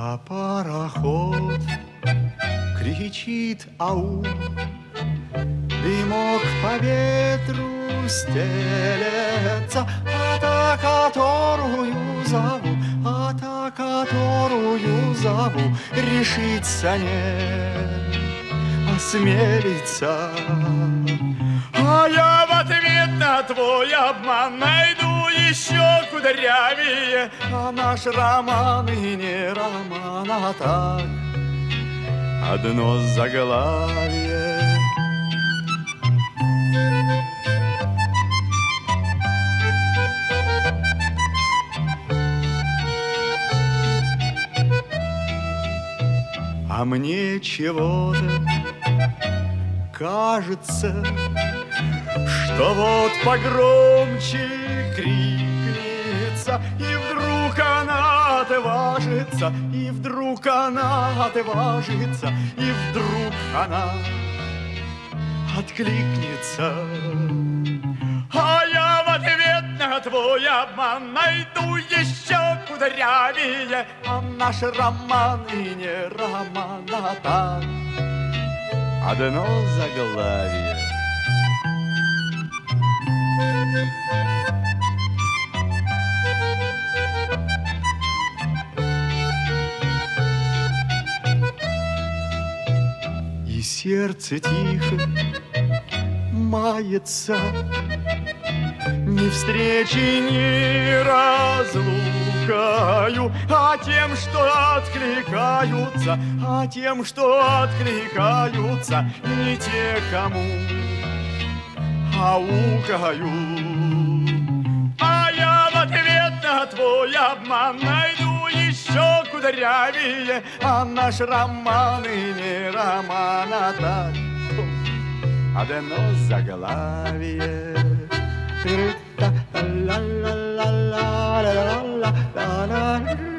А пароход кричит ау, дымок по ветру стелется, а та, которую зову, а та, которую зову, решиться не осмелится. А я в ответ на твой обман найду еще кудрявее, а наш роман и не роман, а так одно заглавие. А мне чего-то кажется, что вот погромче крикнется, и вдруг она отважится, и вдруг она отважится, и вдруг она откликнется. А я в ответ на твой обман найду еще кудрявее, а наш роман и не роман, а так одно заглавие. И сердце тихо мается, ни встречи, ни разлукою, а тем, что откликаются, а тем, что откликаются, не те, кому аукаю. А я в ответ на твой обман найду еще кудрявее, а наш роман и не роман, а так одно заглавие. La la la la la la la la la